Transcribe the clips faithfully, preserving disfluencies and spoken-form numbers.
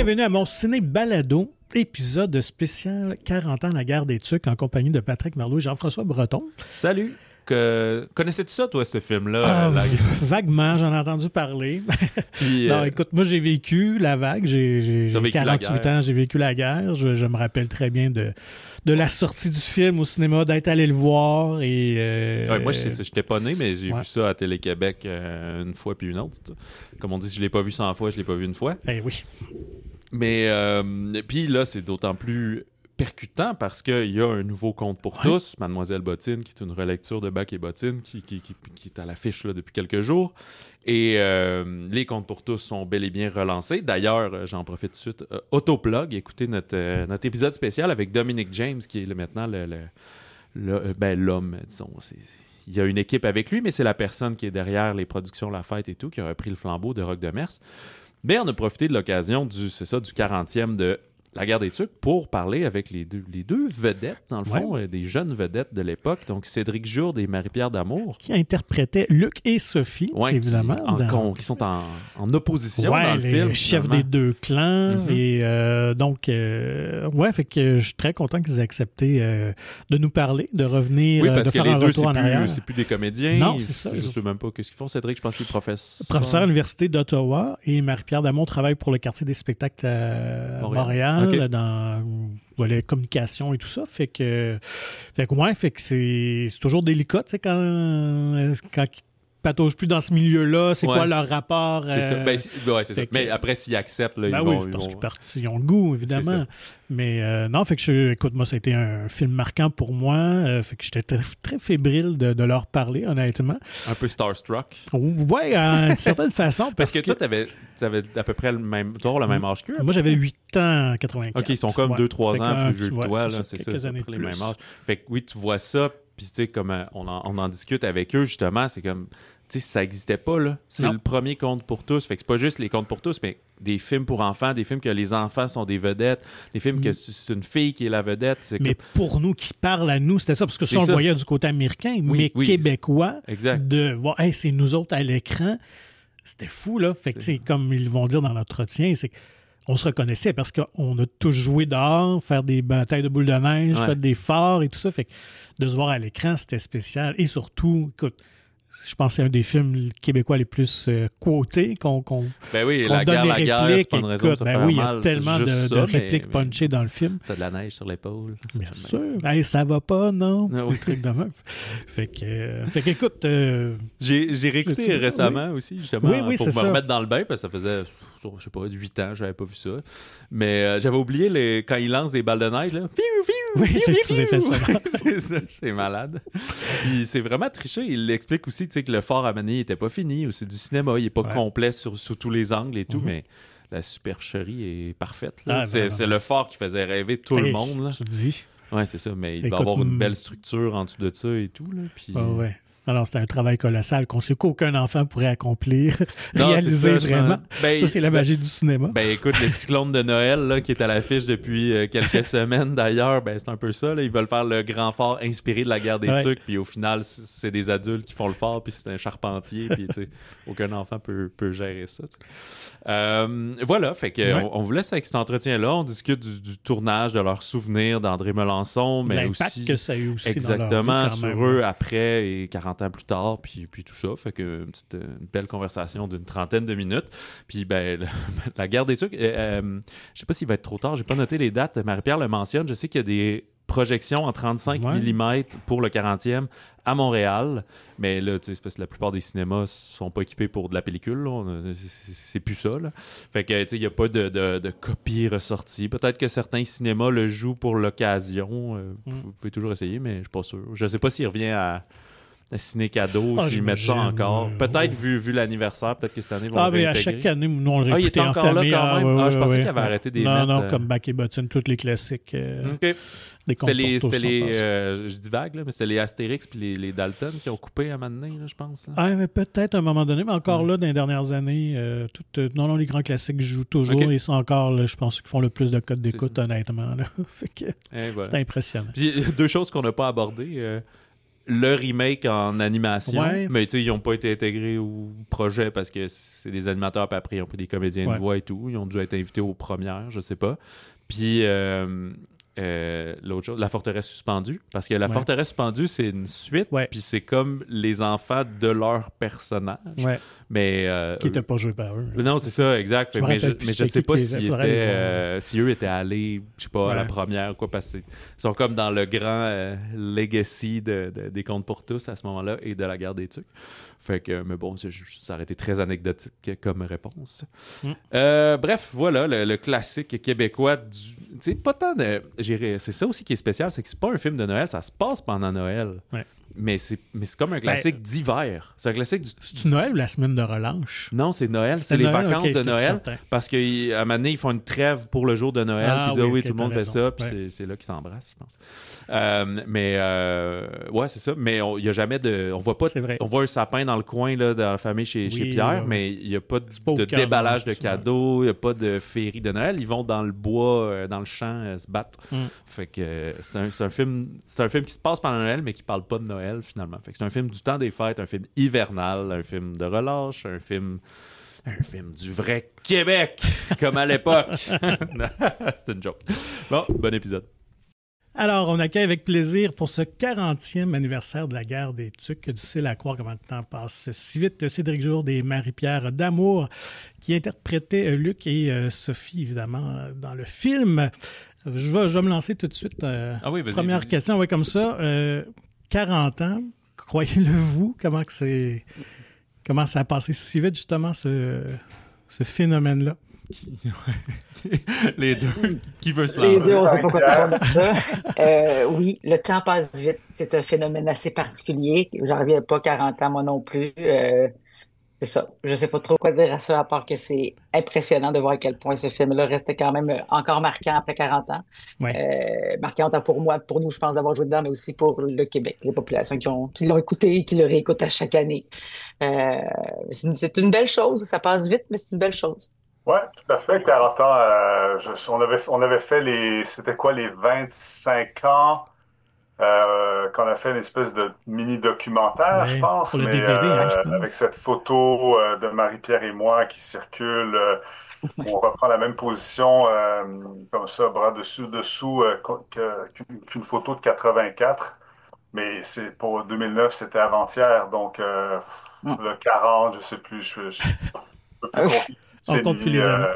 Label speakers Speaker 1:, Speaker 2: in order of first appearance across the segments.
Speaker 1: Bienvenue à mon ciné balado, épisode spécial quarante ans la guerre des tucs en compagnie de Patrick Marleau et Jean-François Breton.
Speaker 2: Salut! Que... Connaissais-tu ça, toi, ce film-là?
Speaker 1: Ah,
Speaker 2: la...
Speaker 1: Vaguement, j'en ai entendu parler.
Speaker 2: Puis,
Speaker 1: non,
Speaker 2: euh...
Speaker 1: écoute, moi, j'ai vécu la vague. J'ai, j'ai, j'ai quarante-huit ans, j'ai vécu la guerre. Je, je me rappelle très bien de, de la sortie du film au cinéma, d'être allé le voir. Et, euh...
Speaker 2: ouais, moi, je n'étais pas né, mais j'ai
Speaker 1: ouais.
Speaker 2: vu ça à Télé-Québec euh, une fois puis une autre. Comme on dit, si je ne l'ai pas vu cent fois, je ne l'ai pas vu une fois.
Speaker 1: Eh oui.
Speaker 2: Mais euh, puis là, c'est d'autant plus percutant parce qu'il y a un nouveau conte pour ouais. tous, Mademoiselle Bottine, qui est une relecture de Bac et Bottine, qui, qui, qui, qui est à l'affiche là, depuis quelques jours. Et euh, les contes pour tous sont bel et bien relancés. D'ailleurs, j'en profite tout de suite. Euh, Autoplug, écoutez notre, euh, notre épisode spécial avec Dominic James, qui est là, maintenant le, le, le, ben, l'homme, disons. C'est, il y a une équipe avec lui, mais c'est la personne qui est derrière les productions La Fête et tout, qui a repris le flambeau de Rock de Mers. Mais on a profité de l'occasion du, c'est ça, du quarantième de La guerre des tucs pour parler avec les deux, les deux vedettes, dans le fond, ouais. euh, des jeunes vedettes de l'époque. Donc, Cédric Jourde et Marie-Pierre D'Amour.
Speaker 1: Qui interprétaient Luc et Sophie, ouais, évidemment.
Speaker 2: Qui, en,
Speaker 1: dans...
Speaker 2: con, qui sont en, en opposition
Speaker 1: ouais,
Speaker 2: dans le
Speaker 1: les
Speaker 2: film.
Speaker 1: chefs des deux clans.
Speaker 2: Mm-hmm.
Speaker 1: Et euh, donc, euh, ouais, fait que je suis très content qu'ils aient accepté euh, de nous parler, de revenir,
Speaker 2: oui, parce
Speaker 1: de
Speaker 2: que
Speaker 1: faire
Speaker 2: les
Speaker 1: un
Speaker 2: deux,
Speaker 1: retour
Speaker 2: c'est
Speaker 1: en
Speaker 2: plus,
Speaker 1: arrière.
Speaker 2: c'est plus des comédiens.
Speaker 1: Non, c'est ça.
Speaker 2: Je ne sais même pas qu'est-ce qu'ils font. Cédric, je pense qu'il est professeur.
Speaker 1: Professeur à l'Université d'Ottawa. Et Marie-Pierre D'Amour travaille pour le quartier des spectacles à Montréal, Montréal okay. dans... Voilà, communication et tout ça. Fait que, fait que, ouais, fait que c'est, c'est toujours délicat, tu sais, quand, quand ils patauchent plus dans ce milieu-là, c'est ouais. quoi leur rapport.
Speaker 2: C'est
Speaker 1: euh,
Speaker 2: ça. Ben, c'est, ouais, c'est ça. Mais
Speaker 1: que,
Speaker 2: après, s'ils acceptent, là,
Speaker 1: ben
Speaker 2: ils
Speaker 1: oui,
Speaker 2: vont.
Speaker 1: je
Speaker 2: ils
Speaker 1: pense
Speaker 2: vont...
Speaker 1: qu'ils partent, ils ont le goût, évidemment. Mais euh, non, fait que, je, écoute, moi, ça a été un film marquant pour moi. Euh, fait que j'étais très, très fébrile de, de leur parler, honnêtement.
Speaker 2: Un peu starstruck.
Speaker 1: Ouais, d'une certaine façon.
Speaker 2: Parce, parce que, que toi, t'avais, t'avais à peu près le même, toi, le même âge qu'eux.
Speaker 1: Moi, j'avais huit ans en quatre-vingt-quatre.
Speaker 2: OK, ils sont comme deux trois ouais. ans plus vieux que
Speaker 1: ouais,
Speaker 2: toi.
Speaker 1: C'est,
Speaker 2: là,
Speaker 1: ça,
Speaker 2: c'est ça,
Speaker 1: c'est
Speaker 2: c'est
Speaker 1: années
Speaker 2: les
Speaker 1: plus.
Speaker 2: mêmes âges. Fait que oui, tu vois ça, puis tu sais, comme on en, on en discute avec eux, justement, c'est comme... Tu sais, ça n'existait pas, là. C'est non. le premier conte pour tous. Fait que c'est pas juste les contes pour tous, mais des films pour enfants, des films que les enfants sont des vedettes, des films mm. que c'est une fille qui est la vedette. C'est
Speaker 1: mais comme... pour nous qui parlent à nous, c'était ça, parce que si on ça. le voyait du côté américain, oui, mais oui, québécois,
Speaker 2: exact.
Speaker 1: de voir, hey, c'est nous autres à l'écran, c'était fou, là. Fait que, tu sais, comme ils vont dire dans l'entretien, c'est on se reconnaissait parce qu'on a tous joué dehors, faire des batailles de boules de neige, ouais. faire des forts et tout ça. Fait que de se voir à l'écran, c'était spécial. Et surtout, écoute, je pense que c'est un des films québécois les plus euh, quotés qu'on, qu'on,
Speaker 2: ben oui,
Speaker 1: qu'on
Speaker 2: la
Speaker 1: donne
Speaker 2: guerre,
Speaker 1: les
Speaker 2: la
Speaker 1: répliques.
Speaker 2: guerre, c'est pas une raison de se
Speaker 1: ben
Speaker 2: faire
Speaker 1: oui,
Speaker 2: mal.
Speaker 1: Il y a tellement de,
Speaker 2: ça,
Speaker 1: de répliques
Speaker 2: mais,
Speaker 1: punchées dans le film.
Speaker 2: T'as de la neige sur l'épaule.
Speaker 1: Bien sûr. Hey, ça va pas, non? Ah, oui. Truc de même. Fait que, euh, fait qu'écoute... Euh,
Speaker 2: j'ai, j'ai réécouté tu,
Speaker 1: oui.
Speaker 2: récemment aussi, justement,
Speaker 1: oui, oui,
Speaker 2: pour me
Speaker 1: ça.
Speaker 2: remettre dans le bain, parce que ça faisait... je sais pas, huit ans, j'avais pas vu ça. Mais euh, j'avais oublié les... quand ils lancent des balles de neige, là.
Speaker 1: Oui, tu fait ça.
Speaker 2: c'est ça, c'est malade. Puis c'est vraiment triché. Il explique aussi, tu sais, que le fort à Manille était pas fini. C'est du cinéma, il est pas ouais. complet sur, sur tous les angles et tout, mm-hmm. mais la supercherie est parfaite. Là. Ah, c'est, ben, c'est le fort qui faisait rêver tout hey, le monde. Là.
Speaker 1: Tu dis.
Speaker 2: Ouais, c'est ça, mais il
Speaker 1: Écoute,
Speaker 2: va avoir une belle structure en dessous de ça et tout. Là, puis...
Speaker 1: oh, ouais. Alors, c'était un travail colossal qu'on sait qu'aucun enfant pourrait accomplir, non, réaliser ça, vraiment. Ben, ça, c'est la magie ben, du cinéma.
Speaker 2: Ben écoute, le Cyclone de Noël, là, qui est à l'affiche depuis euh, quelques semaines d'ailleurs, ben c'est un peu ça. Là. Ils veulent faire le grand fort inspiré de la guerre des ouais. tucs, puis au final, c'est des adultes qui font le fort, puis c'est un charpentier, puis aucun enfant peut, peut gérer ça. Euh, voilà, fait que ouais. on, on vous laisse avec cet entretien-là. On discute du, du tournage, de leurs souvenirs d'André Melançon, mais
Speaker 1: l'impact
Speaker 2: aussi...
Speaker 1: que ça a eu aussi
Speaker 2: exactement,
Speaker 1: dans leur vie,
Speaker 2: sur
Speaker 1: même.
Speaker 2: eux après et quarante ans plus tard, puis, puis tout ça. Fait que une, petite, une belle conversation d'une trentaine de minutes. Puis ben, le, la guerre des tucs, euh, euh, je sais pas s'il va être trop tard, j'ai pas noté les dates. Marie-Pierre le mentionne. Je sais qu'il y a des projections en trente-cinq ouais. millimètres pour le quarantième à Montréal. Mais là, tu sais, c'est parce que la plupart des cinémas sont pas équipés pour de la pellicule. Là. C'est, c'est plus ça. Là. Fait que, tu sais, il n'y a pas de, de, de copie ressortie. Peut-être que certains cinémas le jouent pour l'occasion. Euh, mm. Vous pouvez toujours essayer, mais je suis pas sûr. Je sais pas s'il revient à... à ciné cadeau,
Speaker 1: ah,
Speaker 2: s'ils mettent ça encore.
Speaker 1: Euh,
Speaker 2: peut-être
Speaker 1: ouais.
Speaker 2: vu, vu l'anniversaire, peut-être que cette année, ils vont
Speaker 1: ah,
Speaker 2: le
Speaker 1: mais à chaque année, nous, on le
Speaker 2: ah, il était
Speaker 1: en
Speaker 2: encore
Speaker 1: famille.
Speaker 2: là quand même.
Speaker 1: Ah, ouais,
Speaker 2: ah, je pensais
Speaker 1: ouais,
Speaker 2: qu'il avait
Speaker 1: ouais.
Speaker 2: arrêté des
Speaker 1: non,
Speaker 2: mettre.
Speaker 1: Non,
Speaker 2: euh...
Speaker 1: comme Bac et Bottine, tous les classiques. Euh,
Speaker 2: OK.
Speaker 1: Des
Speaker 2: c'était les, c'était les euh, je dis vague, là, mais c'était les Astérix puis les, les Dalton qui ont coupé à un moment donné, là, je pense. Là.
Speaker 1: Ah, mais peut-être à un moment donné, mais encore
Speaker 2: ouais.
Speaker 1: là, dans les dernières années, euh, tout, euh, non, non, les grands classiques jouent toujours okay. et sont encore, là, je pense, qu'ils font le plus de codes d'écoute, honnêtement. Là. fait que,
Speaker 2: voilà.
Speaker 1: c'est impressionnant.
Speaker 2: Puis, deux choses qu'on n'a pas abordées. Euh, le remake en animation,
Speaker 1: Ouais.
Speaker 2: mais tu sais, ils n'ont pas été intégrés au projet parce que c'est des animateurs, puis après, ils ont pris des comédiens
Speaker 1: Ouais.
Speaker 2: de voix et tout. Ils ont dû être invités aux premières, je sais pas. Puis euh, euh, l'autre chose, La Forteresse Suspendue, parce que La
Speaker 1: Ouais.
Speaker 2: Forteresse Suspendue, c'est une suite,
Speaker 1: Ouais.
Speaker 2: puis c'est comme les enfants de leur personnage.
Speaker 1: Ouais.
Speaker 2: Mais euh,
Speaker 1: Qui n'était pas joué par eux.
Speaker 2: non, c'est ça, exact.
Speaker 1: Je me
Speaker 2: mais je,
Speaker 1: rappelle plus
Speaker 2: mais je
Speaker 1: c'est
Speaker 2: sais
Speaker 1: qui
Speaker 2: pas
Speaker 1: qui les-
Speaker 2: s'ils
Speaker 1: faudrait
Speaker 2: étaient,
Speaker 1: les voir.
Speaker 2: euh, si eux étaient allés, je sais pas, à la
Speaker 1: Ouais.
Speaker 2: première ou quoi, parce qu'ils sont comme dans le grand euh, legacy de, de- des Contes pour tous à ce moment-là et de la guerre des Tucs. Fait que, mais bon, c'est- ça aurait été très anecdotique comme réponse.
Speaker 1: Mm.
Speaker 2: Euh, bref, voilà, le, le classique québécois du. Tu sais, pas tant de. j'irais- C'est ça aussi qui est spécial, c'est que c'est pas un film de Noël, ça se passe pendant Noël.
Speaker 1: Ouais.
Speaker 2: Mais c'est, mais c'est comme un classique d'hiver. C'est un classique du.
Speaker 1: C'est-tu Noël ou la semaine de relâche?
Speaker 2: Non, c'est Noël, c'est
Speaker 1: C'est
Speaker 2: les
Speaker 1: Noël,
Speaker 2: vacances
Speaker 1: ok,
Speaker 2: de
Speaker 1: j'étais
Speaker 2: Noël.
Speaker 1: certain.
Speaker 2: Parce qu'à un moment donné, ils font une trêve pour le jour de Noël.
Speaker 1: Ah
Speaker 2: puis ils disent,
Speaker 1: oui,
Speaker 2: ah oui,
Speaker 1: ok,
Speaker 2: tout le monde
Speaker 1: t'as
Speaker 2: fait
Speaker 1: raison.
Speaker 2: ça. Puis
Speaker 1: Ouais.
Speaker 2: c'est, c'est là qu'ils s'embrassent, je pense. Euh, mais, euh, ouais, c'est ça. Mais il n'y a jamais de. On voit pas.
Speaker 1: C'est vrai.
Speaker 2: On voit un sapin dans le coin, là, dans la famille chez, chez
Speaker 1: Oui,
Speaker 2: Pierre,
Speaker 1: ouais,
Speaker 2: mais il n'y a pas de,
Speaker 1: pas au
Speaker 2: de
Speaker 1: cœur
Speaker 2: déballage
Speaker 1: de
Speaker 2: de
Speaker 1: ça.
Speaker 2: cadeaux. Il n'y a pas de féerie de Noël. Ils vont dans le bois, euh, dans le champ, euh, se battre.
Speaker 1: Mm.
Speaker 2: Fait que euh, c'est un, c'est un film c'est un film qui se passe pendant Noël mais qui parle pas de Noël finalement. Fait que c'est un film du temps des fêtes, un film hivernal, un film de relâche, un film un film du vrai Québec comme à l'époque. C'est une joke. Bon, bon épisode.
Speaker 1: Alors, on accueille avec plaisir pour ce quarantième anniversaire de la guerre des Tucs. Difficile à croire comment le temps passe si vite. Cédric Jourde et Marie-Pierre Damour qui interprétaient euh, Luc et euh, Sophie, évidemment, euh, dans le film. Je vais, je vais me lancer tout de suite. euh,
Speaker 2: Ah oui, vas-y,
Speaker 1: première
Speaker 2: vas-y.
Speaker 1: question, oui, comme ça. Euh, quarante ans, croyez-le vous, comment que c'est... Comment ça a passé si vite, justement, ce, ce phénomène-là?
Speaker 2: Les deux. Qui veut se
Speaker 3: Les
Speaker 2: lancer?
Speaker 3: deux, on sait pas quoi répondre à ça. Euh, oui, le temps passe vite. C'est un phénomène assez particulier. J'en reviens pas quarante ans, moi non plus. Euh, c'est ça. Je sais pas trop quoi dire à ça, à part que c'est impressionnant de voir à quel point ce film-là restait quand même encore marquant après quarante ans.
Speaker 1: Ouais.
Speaker 3: Euh, marquant autant pour moi, pour nous, je pense, d'avoir joué dedans, mais aussi pour le Québec, les populations qui, ont, qui l'ont écouté et qui le réécoutent à chaque année. Euh, c'est, une, c'est une belle chose. Ça passe vite, mais c'est une belle chose.
Speaker 4: Oui, tout à fait. quarante ans, euh, je- on avait, on avait fait les, c'était quoi, les vingt-cinq ans, euh, qu'on a fait une espèce de mini-documentaire,
Speaker 1: Ouais,
Speaker 4: je pense,
Speaker 1: pour le
Speaker 4: mais
Speaker 1: D V D, hein, je
Speaker 4: euh,
Speaker 1: pense.
Speaker 4: avec cette photo euh, de Marie-Pierre et moi qui circule, euh, on reprend la même position, euh, comme ça, bras dessus, dessous, euh, qu'o- que- qu'une qu'une photo de quatre-vingt-quatre. Mais c'est pour deux mille neuf, c'était avant-hier, donc euh,
Speaker 3: Mm.
Speaker 4: le quarante, je sais plus, je, je peux plus compter.
Speaker 1: On compte plus les
Speaker 4: euh,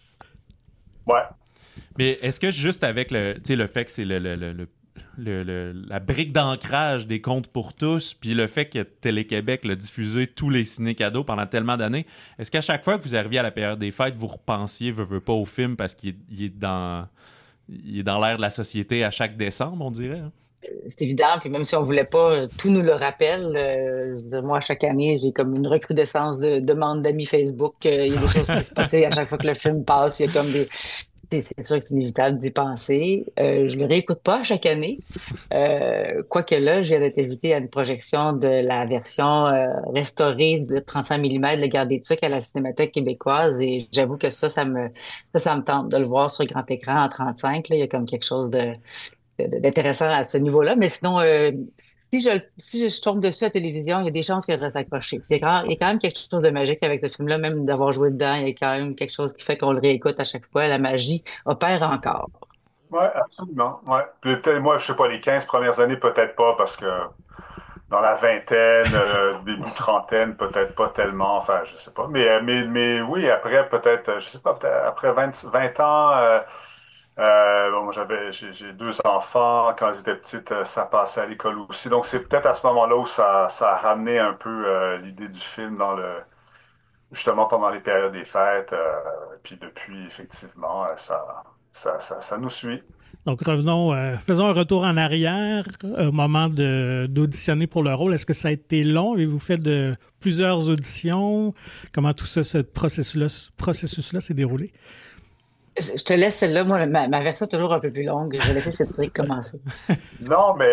Speaker 4: ouais.
Speaker 2: Mais est-ce que juste avec le, tu sais, le fait que c'est le, le, le, le- le- le- la brique d'ancrage des Contes pour tous, puis le fait que Télé-Québec l'a diffusé tous les ciné-cadeaux pendant tellement d'années, est-ce qu'à chaque fois que vous arriviez à la période des fêtes, vous repensiez, veux, veux pas, au film parce qu'il est, il est dans, il est dans l'air de la société à chaque décembre, on dirait? Hein?
Speaker 3: C'est évident, puis même si on voulait pas, euh, tout nous le rappelle. Euh, je veux dire, moi, chaque année, j'ai comme une recrudescence de demandes d'amis Facebook. Euh, il y a des choses qui se passent. Tu sais, à chaque fois que le film passe, il y a comme des... C'est c'est sûr que c'est inévitable d'y penser. Euh, je le réécoute pas à chaque année. Euh, quoique là, je viens d'être invité à une projection de la version euh, restaurée de trente-cinq millimètres de La Guerre des Tucs à la Cinémathèque québécoise. Et j'avoue que ça, ça me, ça, ça me tente de le voir sur grand écran en trente-cinq. Là, il y a comme quelque chose de de- d'intéressant à ce niveau-là. Mais sinon, euh, si je, si je tombe dessus à la télévision, il y a des chances que je reste accroché. Il y a quand, il y a quand même quelque chose de magique avec ce film-là, même d'avoir joué dedans. Il y a quand même quelque chose qui fait qu'on le réécoute à chaque fois. La magie opère encore.
Speaker 4: Oui, absolument. Ouais. Puis, peut-être, moi, je sais pas, les quinze premières années, peut-être pas, parce que dans la vingtaine, euh, début trentaine, peut-être pas tellement, enfin, je sais pas. Mais, euh, mais, mais oui, après, peut-être, euh, je sais pas, peut-être après vingt, vingt ans, euh, euh, bon, moi, j'avais, j'ai, j'ai deux enfants. Quand ils étaient petites, euh, ça passait à l'école aussi. Donc, c'est peut-être à ce moment-là où ça, ça a ramené un peu euh, l'idée du film dans le, justement pendant les périodes des fêtes. Euh, puis depuis, effectivement, euh, ça, ça, ça, ça nous suit.
Speaker 1: Donc, revenons, euh, faisons un retour en arrière au moment de, d'auditionner pour le rôle. Est-ce que ça a été long? Avez-vous fait de plusieurs auditions? Comment tout ça, ce processus-là, processus-là s'est déroulé?
Speaker 3: Je, je te laisse celle-là. Moi, ma, ma version est toujours un peu plus longue. Je vais laisser Cédric commencer.
Speaker 4: Non, mais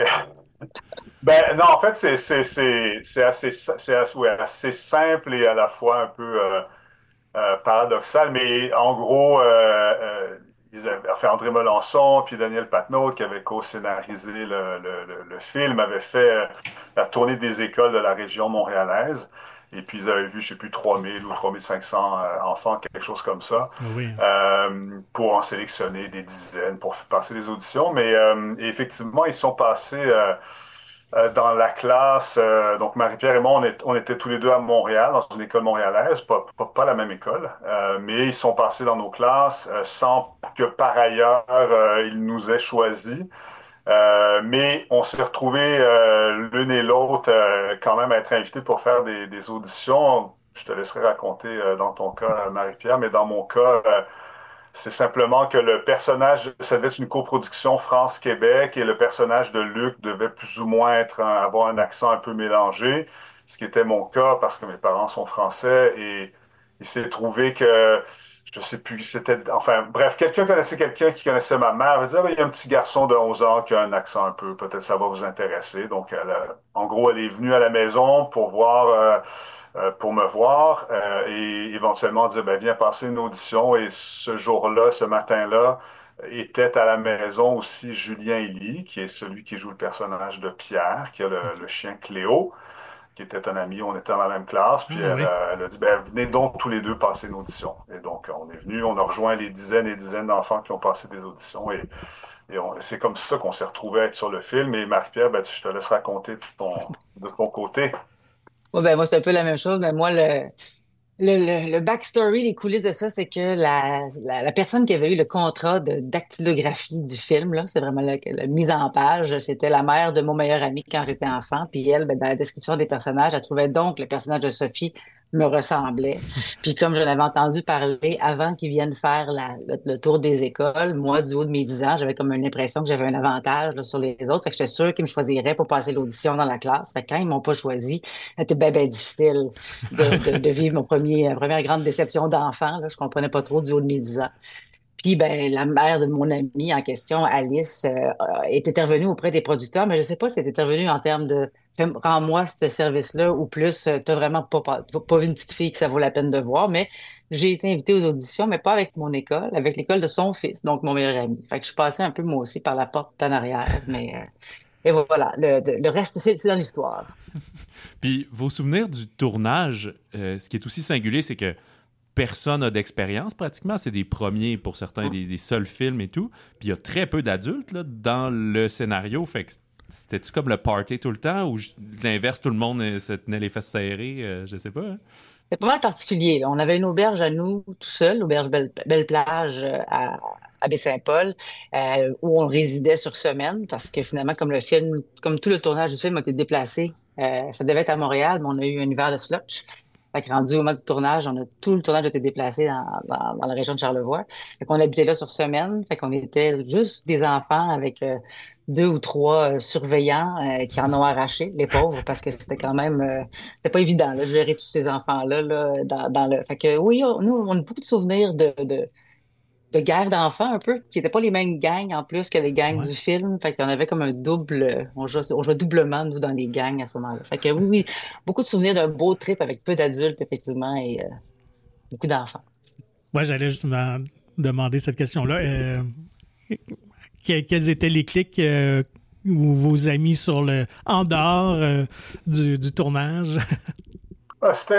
Speaker 4: ben non, en fait, c'est c'est c'est c'est assez c'est assez, ouais, assez simple et à la fois un peu euh, euh, paradoxal. Mais en gros, euh, euh, ils avaient, enfin, André Melançon puis Daniel Patnaud, qui avaient co-scénarisé le, le, le, le film, avaient fait la tournée des écoles de la région montréalaise. Et puis, ils avaient vu, je ne sais plus, trois mille ou trois mille cinq cents euh, enfants, quelque chose comme ça,
Speaker 1: Oui.
Speaker 4: euh, pour en sélectionner des dizaines, pour passer des auditions. Mais euh, effectivement, ils sont passés euh, euh, dans la classe. Euh, donc, Marie-Pierre et moi, on, est, on était tous les deux à Montréal, dans une école montréalaise, pas, pas, pas la même école. Euh, mais ils sont passés dans nos classes euh, sans que, par ailleurs, euh, ils nous aient choisis. Euh, mais on s'est retrouvés euh, l'une et l'autre euh, quand même à être invités pour faire des, des auditions. Je te laisserai raconter euh, dans ton cas, Marie-Pierre, mais dans mon cas, euh, c'est simplement que le personnage, ça devait être une coproduction France-Québec et le personnage de Luc devait plus ou moins être un- avoir un accent un peu mélangé, ce qui était mon cas parce que mes parents sont français et il s'est trouvé que je sais plus, c'était, enfin, bref, quelqu'un connaissait quelqu'un qui connaissait ma mère. Elle dit, ah, ben, il y a un petit garçon de onze ans qui a un accent un peu, peut-être ça va vous intéresser. Donc, elle, a- en gros, elle est venue à la maison pour voir, euh, euh, pour me voir euh, et éventuellement dire, ben, viens passer une audition. Et ce jour-là, ce matin-là, était à la maison aussi Julien Elie, qui est celui qui joue le personnage de Pierre, qui a le, le chien Cléo, qui était un ami, on était dans la même classe, puis
Speaker 1: Ah,
Speaker 4: elle,
Speaker 1: oui.
Speaker 4: a, elle a dit, ben, venez donc tous les deux passer une audition. Et donc, on est venu, on a rejoint les dizaines et dizaines d'enfants qui ont passé des auditions, et, et on- c'est comme ça qu'on s'est retrouvés à être sur le film. Et Marie-Pierre, ben, tu- je te laisse raconter de ton, de ton côté.
Speaker 3: Ouais, ben, moi, c'est un peu la même chose, mais moi, le, Le, le, le backstory, les coulisses de ça, c'est que la, la, la personne qui avait eu le contrat de dactylographie du film, là, c'est vraiment la, la mise en page, c'était la mère de mon meilleur ami quand j'étais enfant. Puis elle, ben, dans la description des personnages, elle trouvait donc le personnage de Sophie me ressemblait. Puis comme je l'avais entendu parler avant qu'ils viennent faire la, le, le tour des écoles, moi, du haut de mes dix ans, j'avais comme une impression que j'avais un avantage là, sur les autres. Fait que j'étais sûre qu'ils me choisiraient pour passer l'audition dans la classe. Fait que quand ils m'ont pas choisi, c'était bien, bien difficile de, de, de vivre mon premier, ma première grande déception d'enfant. Là. Je comprenais pas trop du haut de mes dix ans. Puis, ben, la mère de mon amie en question, Alice, euh, est intervenue auprès des producteurs, mais je sais pas si elle est intervenue en termes de fais- rends-moi ce service-là ou plus, euh, t'as vraiment pas, pas, pas vu une petite fille que ça vaut la peine de voir, mais j'ai été invitée aux auditions, mais pas avec mon école, avec l'école de son fils, donc mon meilleur ami. Fait que je suis passée un peu moi aussi par la porte en arrière, mais euh, et voilà, le, de- le reste, c'est c'est dans l'histoire.
Speaker 2: Puis vos souvenirs du tournage, euh, ce qui est aussi singulier, c'est que personne n'a d'expérience pratiquement. C'est des premiers pour certains, des, des seuls films et tout. Puis il y a très peu d'adultes là, dans le scénario. Fait que c'était-tu comme le party tout le temps ou j- l'inverse, tout le monde euh, se tenait les fesses serrées? Euh, je sais pas. Hein?
Speaker 3: C'est pas mal particulier, là. On avait une auberge à nous, tout seul, l'auberge Belle, Belle Plage euh, à, à Baie-Saint-Paul, euh, où on résidait sur semaine, parce que finalement, comme le film, comme tout le tournage du film a été déplacé, euh, ça devait être à Montréal, mais on a eu un hiver de slotch. Fait que rendu au moment du tournage, on a tout le tournage a été déplacé dans, dans, dans la région de Charlevoix. Fait qu'on habitait là sur semaine. Fait qu'on était juste des enfants avec euh, deux ou trois euh, surveillants euh, qui en ont arraché, les pauvres, parce que c'était quand même euh, c'était pas évident là, de gérer tous ces enfants-là là, dans, dans le. Fait que oui, on- nous, on a beaucoup de souvenirs de, de, de guerre d'enfants un peu, qui n'étaient pas les mêmes gangs en plus que les gangs
Speaker 1: Ouais.
Speaker 3: du film. Fait qu'on avait comme un double. On jouait, on jouait doublement, nous, dans les gangs à ce moment-là. Fait que oui, oui, beaucoup de souvenirs d'un beau trip avec peu d'adultes, effectivement, et euh, beaucoup d'enfants.
Speaker 1: Ouais, j'allais justement demander cette question-là. Euh, que- quels étaient les clics euh, ou vos amis sur le en dehors euh, du, du tournage?
Speaker 4: Ah, c'était,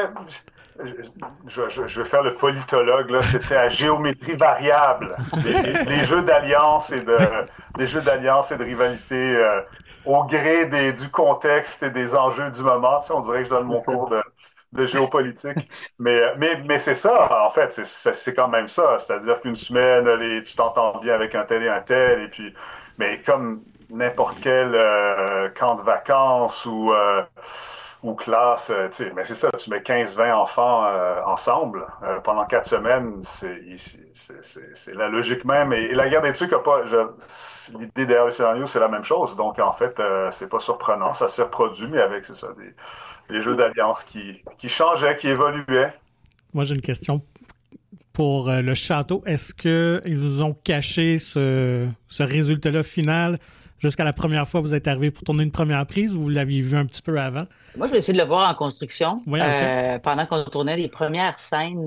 Speaker 4: je, je- je vais faire le politologue, là, c'était à géométrie variable. Les, les- les jeux d'alliance et de, les jeux d'alliance et de rivalité euh, au gré des, du contexte et des enjeux du moment. Tu sais, on dirait que je donne
Speaker 3: C'est
Speaker 4: mon
Speaker 3: ça.
Speaker 4: cours de, de géopolitique. Mais, mais, mais c'est ça, en fait, c'est, c'est c'est quand même ça. C'est-à-dire qu'une semaine, les, tu t'entends bien avec un tel et un tel, et puis, mais comme n'importe quel euh, camp de vacances ou, euh, ou classe, euh, tu sais, mais c'est ça, tu mets quinze vingt enfants euh, ensemble euh, pendant quatre semaines, c'est, c'est, c'est, c'est- c'est la logique même. Et, et la guerre des tucs a pas, je- l'idée derrière le scénario, c'est la même chose. Donc, en fait, euh, c'est pas surprenant, ça s'est reproduit, mais avec, c'est ça, des, des jeux d'alliance qui, qui changeaient, qui évoluaient.
Speaker 1: Moi, j'ai une question pour euh, le château. Est-ce qu'ils vous ont caché ce, ce résultat-là final jusqu'à la première fois que vous êtes arrivé pour tourner une première prise ou vous l'aviez vu un petit peu avant?
Speaker 3: Moi, je vais essayer de le voir en construction
Speaker 1: Oui, OK.
Speaker 3: euh, pendant qu'on tournait les premières scènes.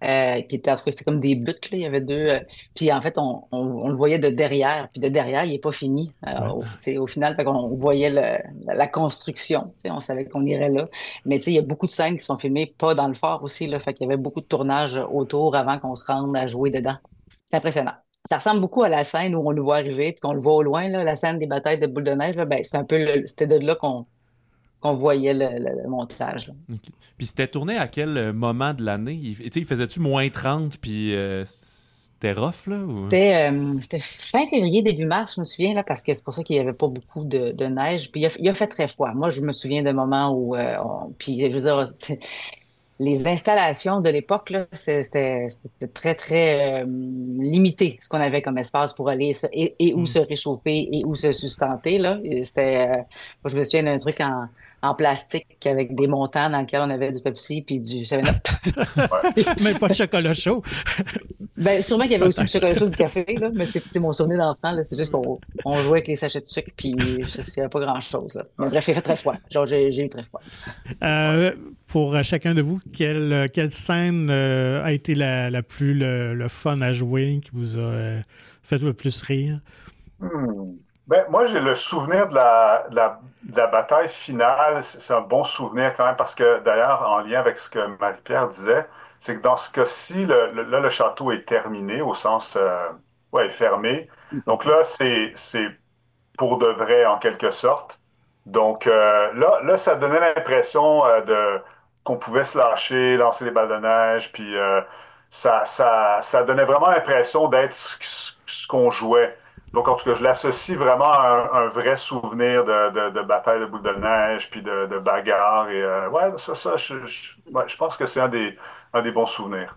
Speaker 3: euh, qui était, en tout cas, c'était comme des buts, là. Il y avait deux. Euh, puis en fait, on, on, on le voyait de derrière. Puis de derrière, il n'est pas fini. Euh,
Speaker 1: Ouais.
Speaker 3: au, t'sais, au final, fait qu'on, on voyait le, la construction. T'sais, on savait qu'on irait là. Mais tu sais, il y a beaucoup de scènes qui sont filmées pas dans le fort aussi, là. Fait qu'il y avait beaucoup de tournage autour avant qu'on se rende à jouer dedans. C'est impressionnant. Ça ressemble beaucoup à la scène où on le voit arriver puis qu'on le voit au loin, là, la scène des batailles de boules de neige. Là, ben, c'est un peu le- c'était de là qu'on qu'on voyait le, le- le montage. Là.
Speaker 2: Ok. Puis c'était tourné à quel euh, moment de l'année? Il, tu sais, il faisait-tu moins trente, puis euh, c'était rough, là? Ou...
Speaker 3: C'était euh, c'était fin février, début mars, je me souviens, là, parce que c'est pour ça qu'il n'y avait pas beaucoup de, de neige. Puis il a, il a fait très froid. Moi, je me souviens d'un moment où, euh, on- puis je veux dire, c'est- les installations de l'époque, là, c'est- c'était c'était très, très euh, limité, ce qu'on avait comme espace pour aller se- et, et où
Speaker 1: Mm.
Speaker 3: se réchauffer et où se sustenter, là. Et C'était, euh, moi, je me souviens d'un truc en, en plastique avec des montants dans lequel on avait du Pepsi puis du seven up.
Speaker 4: Ouais.
Speaker 1: Même pas de chocolat chaud.
Speaker 3: Ben, sûrement qu'il y avait aussi du
Speaker 1: Peut-être.
Speaker 3: chocolat chaud, du café, là, mais c'est c'est mon souvenir d'enfant, là. C'est juste qu'on on jouait avec les sachets de sucre, puis je sais, il n'y avait pas grand-chose, là. Mais bref, il fait très froid. Genre, j'ai j'ai eu très froid.
Speaker 1: Euh, pour euh, chacun de vous, quelle, euh, quelle scène euh, a été la, la plus le, le fun à jouer, qui vous a euh, fait le plus rire?
Speaker 4: Hmm. Ben, moi, j'ai le souvenir de la, de la, de la bataille finale. C'est c'est un bon souvenir quand même parce que, d'ailleurs, en lien avec ce que Marie-Pierre disait, c'est que dans ce cas-ci, le, le- là, le château est terminé au sens, euh, ouais, fermé. Donc là, c'est, c'est pour de vrai en quelque sorte. Donc euh, là, là, ça donnait l'impression euh, de qu'on pouvait se lâcher, lancer des balles de neige, puis euh, ça, ça, ça donnait vraiment l'impression d'être ce, ce- ce qu'on jouait. Donc, en tout cas, je l'associe vraiment à un, un vrai souvenir de, de, de bataille de boules de neige, puis de, de bagarre. Et euh, ouais, ça, ça, je, je, ouais, je pense que c'est un des, un des bons souvenirs.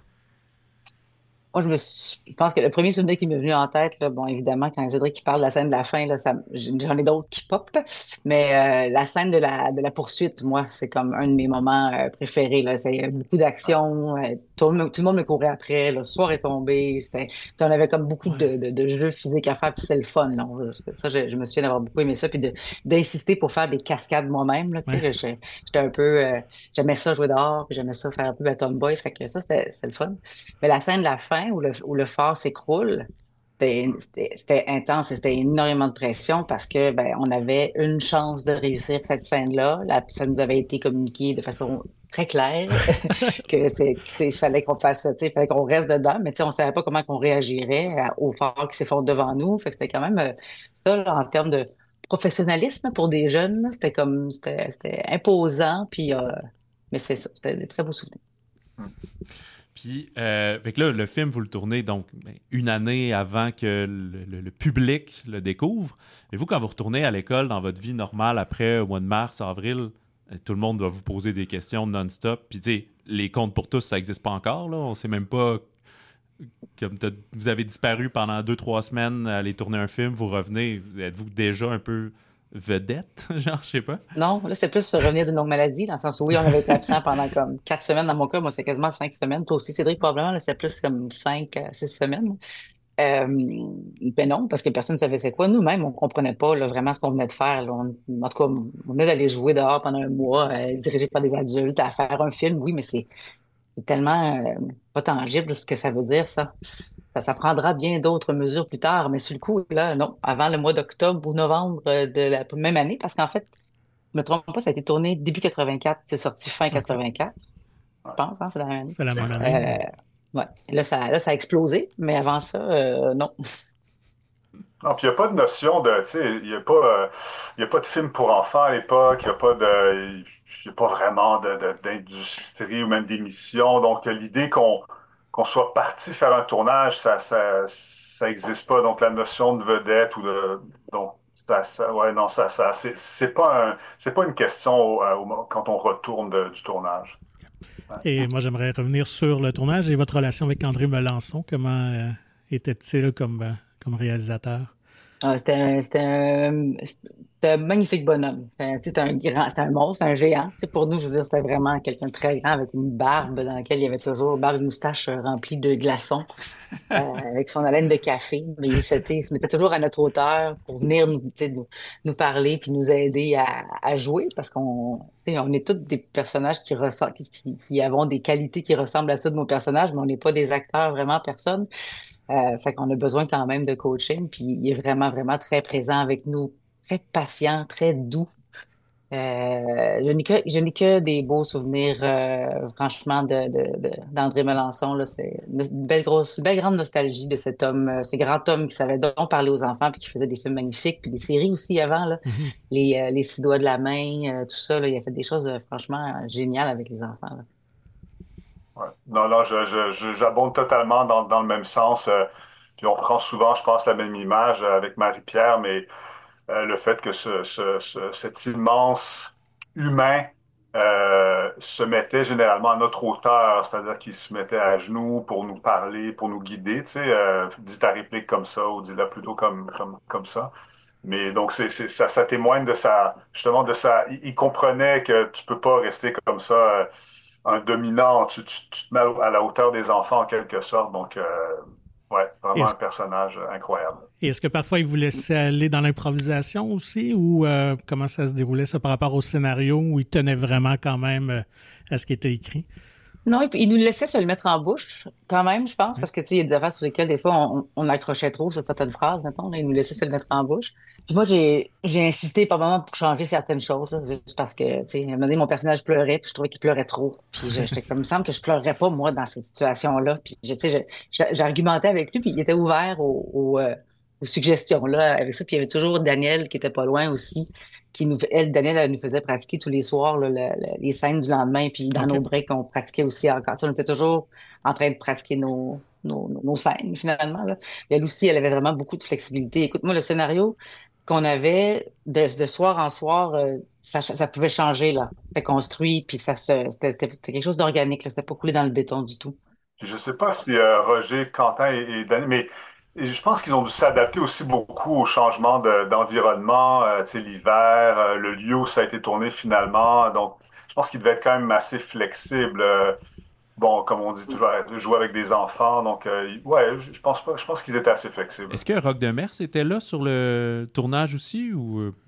Speaker 3: Moi, je me suis- je pense que le premier souvenir qui m'est venu en tête, là, bon, évidemment, quand Cédric qui parle de la scène de la fin, là, ça, j'en ai d'autres qui pop, mais euh, la scène de la, de la poursuite, moi, c'est comme un de mes moments euh, préférés. Là. C'est, il y a beaucoup d'action, euh, tout, le monde tout le monde me courait après, le soir est tombé, c'était, on avait comme beaucoup
Speaker 1: Ouais.
Speaker 3: de, de, de jeux physiques à faire, puis c'est le fun. Là. Ça, je, je me souviens d'avoir beaucoup aimé ça, puis de, d'insister pour faire des cascades moi-même. Là, tu sais,
Speaker 1: Ouais.
Speaker 3: je- j'étais un peu, euh, j'aimais ça jouer dehors, puis j'aimais ça faire un peu la tomboy, fait que ça, c'était, c'était le fun. Mais la scène de la fin où le, où le phare s'écroule, c'était c'était- c'était intense, c'était énormément de pression parce que ben, on avait une chance de réussir cette scène-là. La- ça nous avait été communiqué de façon très claire que c'est, que c'est- il fallait qu'on fasse ça, tu sais, il fallait qu'on reste dedans, mais tu sais, on savait pas comment qu'on réagirait à- au phare qui s'effondre devant nous. Fait que c'était quand même euh, ça là, en termes de professionnalisme pour des jeunes, là, c'était comme c'était c'était imposant, puis euh, mais c'est ça, c'était des très beaux souvenirs.
Speaker 2: Puis, euh, fait que là, le film, vous le tournez donc ben, une année avant que le, le- le public le découvre. Et vous, quand vous retournez à l'école dans votre vie normale après, au mois de mars, avril, euh, tout le monde va vous poser des questions non-stop. Puis, tu sais, les comptes pour tous, ça n'existe pas encore. Là. On sait même pas. Comme t'as- vous avez disparu pendant deux, trois semaines à aller tourner un film, vous revenez. Êtes-vous déjà un peu vedette? Genre, je sais pas.
Speaker 3: Non, là, c'est plus se revenir d'une longue maladie, dans le sens où oui, on avait été absent pendant comme quatre semaines. Dans mon cas, moi, c'est quasiment cinq semaines. Toi aussi, Cédric, probablement, là, c'est plus comme cinq à six semaines. Euh, ben non, parce que personne ne savait c'est quoi. Nous-mêmes, on comprenait pas là, vraiment ce qu'on venait de faire. Là. On- en tout cas, on venait d'aller jouer dehors pendant un mois, euh, dirigé par des adultes, à faire un film, oui, mais c'est c'est tellement euh, pas tangible ce que ça veut dire, ça. Ça, ça prendra bien d'autres mesures plus tard, mais sur le coup, là, non, avant le mois d'octobre ou novembre euh, de la même année, parce qu'en fait, je me trompe pas, ça a été tourné début quatre-vingt-quatre, c'est sorti fin
Speaker 1: OK.
Speaker 3: quatre-vingt-quatre, je pense, hein, c'est dans la même année.
Speaker 1: C'est la même année.
Speaker 3: Euh, ouais. Là, ça, là, ça a explosé, mais avant ça, euh, non.
Speaker 4: Non, puis il n'y a pas de notion de, tu sais, il n'y a pas, euh, il y a pas de film pour enfants à l'époque, il n'y a pas de, il y a pas vraiment de, de- d'industrie ou même d'émission. Donc, l'idée qu'on qu'on soit parti faire un tournage, ça, ça, ça existe pas. Donc, la notion de vedette ou de, donc, ça, ça, ouais, non, ça, ça, c'est, c'est pas un, c'est pas une question au- au- quand on retourne de- du tournage. Ouais.
Speaker 1: Et moi, j'aimerais revenir sur le tournage et votre relation avec André Melançon. Comment euh, était-il comme, euh, comme réalisateur?
Speaker 3: Ah, c'était un, c'était un, c'était un magnifique bonhomme. C'était un, c'était un grand, c'était un monstre, un géant. Tu sais, pour nous, je veux dire, c'était vraiment quelqu'un de très grand avec une barbe dans laquelle il y avait toujours barbe et moustache euh, remplie de glaçons, euh, avec son haleine de café. Mais il, s'était- il se mettait toujours à notre hauteur pour venir nous, tu sais, nous, nous parler puis nous aider à, à jouer parce qu'on, tu sais, on est tous des personnages qui ressemblent, qui, qui, qui avons des qualités qui ressemblent à ceux de nos personnages, mais on n'est pas des acteurs vraiment personne. Euh, fait qu'on a besoin quand même de coaching, puis il est vraiment, vraiment très présent avec nous, très patient, très doux. Euh, je n'ai que, je n'ai que des beaux souvenirs, euh, franchement, de, de, de- d'André Melançon, là. C'est une belle grosse, une belle grande nostalgie de cet homme, euh, ce grand homme qui savait donc parler aux enfants, puis qui faisait des films magnifiques, puis des séries aussi avant, là.
Speaker 1: Mhm.
Speaker 3: Les, euh, les six doigts de la main, euh, tout ça, là. Il a fait des choses, euh, franchement, euh, géniales avec les enfants, là.
Speaker 4: Ouais. Non, non, je, je, je- j'abonde totalement dans, dans le même sens. Euh, puis on prend souvent, je pense, la même image euh, avec Marie-Pierre, mais euh, le fait que ce, ce- ce- cet immense humain euh, se mettait généralement à notre hauteur, c'est-à-dire qu'il se mettait à genoux pour nous parler, pour nous guider, tu sais, euh, dis ta réplique comme ça ou dis-la plutôt comme, comme, comme ça. Mais donc, c'est, c'est, ça, ça témoigne de sa, justement, de sa, il, il comprenait que tu peux pas rester comme ça, euh, un dominant, tu, tu, tu te mets à la hauteur des enfants en quelque sorte. Donc, euh, ouais, vraiment
Speaker 1: Est-ce,
Speaker 4: un personnage incroyable.
Speaker 1: est-ce que parfois il vous laissait aller dans l'improvisation aussi ou euh, comment ça se déroulait ça par rapport au scénario où il tenait vraiment quand même euh, à ce qui était écrit?
Speaker 3: Non, et puis il nous laissait se le mettre en bouche, quand même, je pense,
Speaker 1: Hein?
Speaker 3: parce que, tu sais, il y a des affaires sur lesquelles, des fois, on, on accrochait trop sur certaines phrases, mettons, là, il nous laissait se le mettre en bouche. Puis moi, j'ai, j'ai insisté par moment pour changer certaines choses, là, juste parce que, tu sais, à un moment donné, mon personnage pleurait, puis je trouvais qu'il pleurait trop. Puis je- j'étais comme, il me semble que je pleurerais pas, moi, dans cette situation-là. Puis, je- tu sais, je- je- j'argumentais avec lui, puis il était ouvert aux, aux, euh, aux suggestions, là, avec ça. Puis il y avait toujours Daniel qui était pas loin aussi qui nous, elle, Daniel, elle nous faisait pratiquer tous les soirs là, le- le- les scènes du lendemain, puis dans
Speaker 1: OK.
Speaker 3: nos breaks, on pratiquait aussi encore. Tu sais, on était toujours en train de pratiquer nos, nos, nos- nos scènes, finalement. Là. Elle aussi, elle avait vraiment beaucoup de flexibilité. Écoute, moi, le scénario qu'on avait de, de soir en soir, euh, ça, ça pouvait changer, là. C'était construit, puis ça se, c'était c'était quelque chose d'organique, là. C'était pas coulé dans le béton du tout.
Speaker 4: Je ne sais pas si euh, Roger, Quentin et, et Danny, mais je pense qu'ils ont dû s'adapter aussi beaucoup au changement de- d'environnement, euh, tu sais, l'hiver, euh, le lieu où ça a été tourné finalement. Donc, je pense qu'ils devaient être quand même assez flexibles. Euh, bon, comme on dit toujours, de jouer avec des enfants. Donc, euh, ouais, je je pense pas, je pense qu'ils étaient assez flexibles.
Speaker 2: Est-ce que Rock de Mers était là sur le tournage aussi ou euh,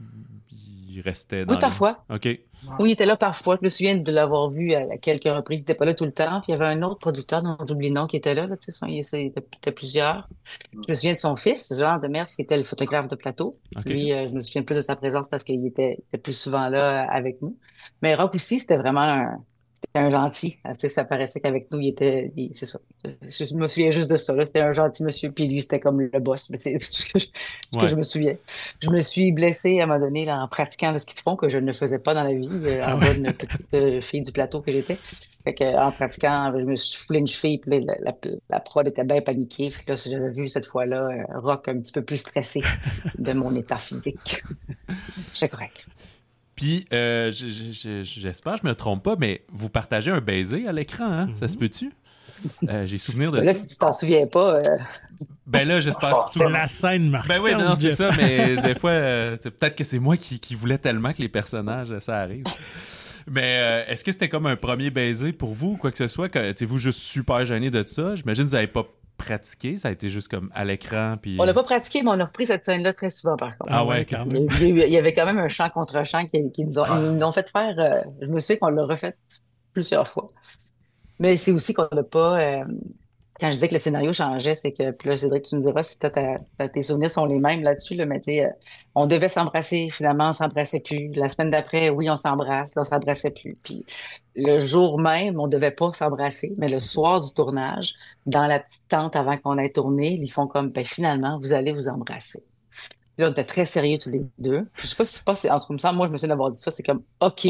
Speaker 2: il restait
Speaker 3: Oui,
Speaker 2: dans les...
Speaker 3: parfois.
Speaker 2: OK.
Speaker 3: Oui, il était là parfois. Je me souviens de l'avoir vu à, à quelques reprises. Il n'était pas là tout le temps. Puis il y avait un autre producteur dont j'oublie le nom qui était là. Là, tu sais, son- il il était, il était plusieurs. Je me souviens de son fils, Jean Demers, qui était le photographe de plateau.
Speaker 2: OK.
Speaker 3: Lui, euh, je me souviens plus de sa présence parce qu'il était, il était plus souvent là euh, avec nous. Mais Rock aussi, c'était vraiment un, c'était un gentil. Euh, Tu sais, ça paraissait qu'avec nous, il était, il- c'est ça. Je me souviens juste de ça. Là. C'était un gentil monsieur, puis lui, c'était comme le boss. Mais c'est tout ce que je, ce que je
Speaker 2: Ouais.
Speaker 3: me souviens. Je me suis blessée à un moment donné là, en pratiquant le ski de fond que je ne faisais pas dans la vie, euh,
Speaker 1: Ah
Speaker 3: en
Speaker 1: ouais.
Speaker 3: bonne petite euh, fille du plateau que j'étais. Fait que, en pratiquant, je me suis foulé une cheville, puis là, la, la, la prod était bien paniquée. Fait que là, j'avais vu cette fois-là un Rock un petit peu plus stressé de mon état physique. C'est correct.
Speaker 2: Puis, euh, j- j- j- j'espère que je me trompe pas, mais vous partagez un baiser à l'écran, hein? Ça se peut-tu? Euh, j'ai souvenir de
Speaker 3: Mais là,
Speaker 2: ça.
Speaker 3: si tu t'en souviens pas, euh,
Speaker 2: Ben là, j'espère que
Speaker 1: C'est la scène marquante.
Speaker 2: Ben oui, non, c'est
Speaker 1: Jeff.
Speaker 2: ça, mais des fois, euh, c'est- peut-être que c'est moi qui, qui voulais tellement que les personnages, euh, ça arrive. Mais euh, est-ce que c'était comme un premier baiser pour vous ou quoi que ce soit? Que, étiez-vous juste super gêné de ça? J'imagine que vous n'avez pas pratiqué, ça a été juste comme à l'écran. Puis...
Speaker 3: on n'a pas pratiqué, mais on a repris cette scène-là très souvent, par contre.
Speaker 2: Ah ouais,
Speaker 1: quand
Speaker 3: Il y,
Speaker 1: même.
Speaker 3: a eu- il y avait quand même un chant contre chant qui, qui nous ont, ils nous ont fait faire. Euh, je me souviens qu'on l'a refait plusieurs fois. Mais c'est aussi qu'on n'a pas. Euh, quand je dis que le scénario changeait, c'est que. Puis là, Cédric, tu me diras si t'as ta- ta- tes souvenirs sont les mêmes là-dessus, là, mais tu sais, euh, on devait s'embrasser. Finalement, on s'embrassait plus. La semaine d'après, oui, on s'embrasse. Là, on s'embrassait plus. Puis le jour même, on devait pas s'embrasser, mais le soir du tournage, dans la petite tente avant qu'on ait tourné, ils font comme, ben finalement, vous allez vous embrasser. Puis là, on était très sérieux tous les deux. Puis, je sais pas si c'est pas, c'est- en tout cas, moi, je me souviens d'avoir dit ça, c'est comme, OK,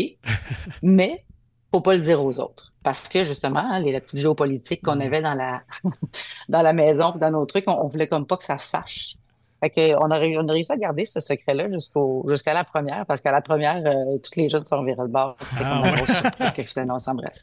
Speaker 3: mais faut pas le dire aux autres. Parce que, justement, hein, les, la petite géopolitique qu'on avait dans la, dans la maison, puis dans nos trucs, on, on voulait comme pas que ça se sache. Fait que, on a, ré- on a réussi à garder ce secret-là jusqu'au, jusqu'à la première, parce qu'à la première, euh, toutes les jeunes sont virés le bord. C'était
Speaker 1: Ah
Speaker 3: comme la
Speaker 1: ouais.
Speaker 3: grosse surprise que finalement on s'embrasse.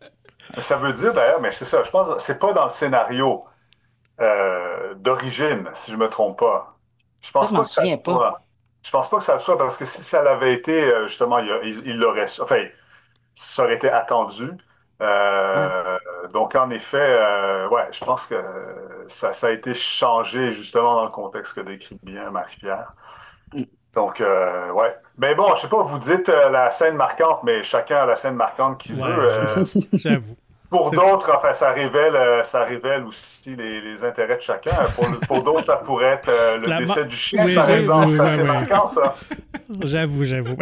Speaker 4: Ça veut dire d'ailleurs, mais c'est ça, je pense que c'est pas dans le scénario euh, d'origine, si je me trompe pas. Je pense
Speaker 3: je
Speaker 4: pas
Speaker 3: m'en
Speaker 4: que ça le
Speaker 3: souviens pas.
Speaker 4: soit. Je pense pas que ça le soit parce que si ça l'avait été, euh, justement, il, il, il l'aurait. Enfin, ça aurait été attendu.
Speaker 3: Ouais.
Speaker 4: Euh, donc, en effet, euh, ouais, je pense que ça, ça a été changé justement dans le contexte que décrit bien Marie-Pierre.
Speaker 3: Mm.
Speaker 4: Donc, euh, ouais. Mais bon, je sais pas, vous dites euh, la scène marquante, mais chacun a la scène marquante qu'il veut.
Speaker 1: Ouais,
Speaker 4: Euh,
Speaker 1: j'avoue.
Speaker 4: pour
Speaker 1: C'est...
Speaker 4: d'autres, enfin, ça révèle, euh, ça révèle aussi les, les intérêts de chacun. Pour, le- pour d'autres, ça pourrait être euh, le
Speaker 1: La ma-
Speaker 4: décès du chien,
Speaker 1: Oui,
Speaker 4: par
Speaker 1: j'ai-
Speaker 4: exemple.
Speaker 1: oui,
Speaker 4: C'est
Speaker 1: ouais,
Speaker 4: assez
Speaker 1: ouais.
Speaker 4: marquant, ça.
Speaker 1: J'avoue, j'avoue.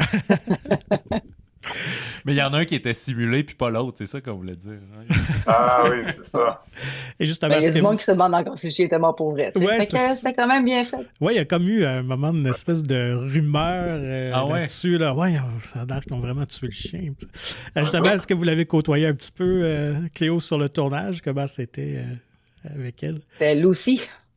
Speaker 2: Mais il y en a un qui était simulé, puis pas l'autre, c'est ça qu'on voulait dire. Hein?
Speaker 4: Ah oui, c'est ça.
Speaker 1: Et justement,
Speaker 3: Ben, il y a
Speaker 1: est-ce
Speaker 3: du
Speaker 1: que
Speaker 3: monde
Speaker 1: vous...
Speaker 3: qui se demande encore si le chien était mort pour vrai. tu sais.
Speaker 1: Ouais,
Speaker 3: Fait
Speaker 1: c'est...
Speaker 3: que c'était quand même bien fait.
Speaker 1: Ouais, il y a comme eu à un moment une espèce de rumeur euh,
Speaker 2: Ah ouais?
Speaker 1: là-dessus. Là. Ouais, ça a l'air qu'ils ont vraiment tué le chien. Euh, justement, est-ce que vous l'avez côtoyé un petit peu, euh, Cléo, sur le tournage? Comment c'était euh, avec elle?
Speaker 3: C'était Lucy.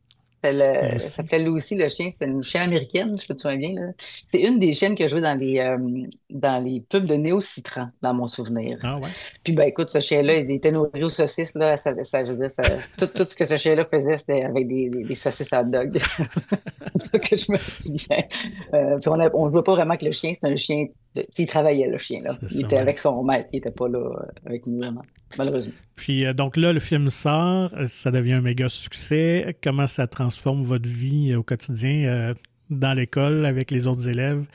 Speaker 3: Le,
Speaker 1: Lucy.
Speaker 3: ça s'appelait Lucy, le chien. C'était une chienne américaine, je me souviens bien. Là. C'est une des chiennes que je jouais dans les, euh, dans les pubs de Néo Citran, dans mon souvenir.
Speaker 1: Ah ouais?
Speaker 3: Puis, ben, écoute, ce chien-là, il était nourri aux saucisses. Là, ça, ça, je veux dire, ça, tout, tout ce que ce chien-là faisait, c'était avec des, des, des saucisses hot dog. C'est ça que je me souviens. Euh, puis, on ne voit pas vraiment que le chien, c'est un chien. De, il travaillait, le chien. Là.
Speaker 1: C'est
Speaker 3: Il
Speaker 1: ça,
Speaker 3: était
Speaker 1: ouais.
Speaker 3: avec son maître. Il n'était pas là euh, avec nous, vraiment. Malheureusement.
Speaker 1: Puis, euh, donc là, le film sort, ça devient un méga succès. Comment ça transforme votre vie euh, au quotidien euh, dans l'école avec les autres élèves?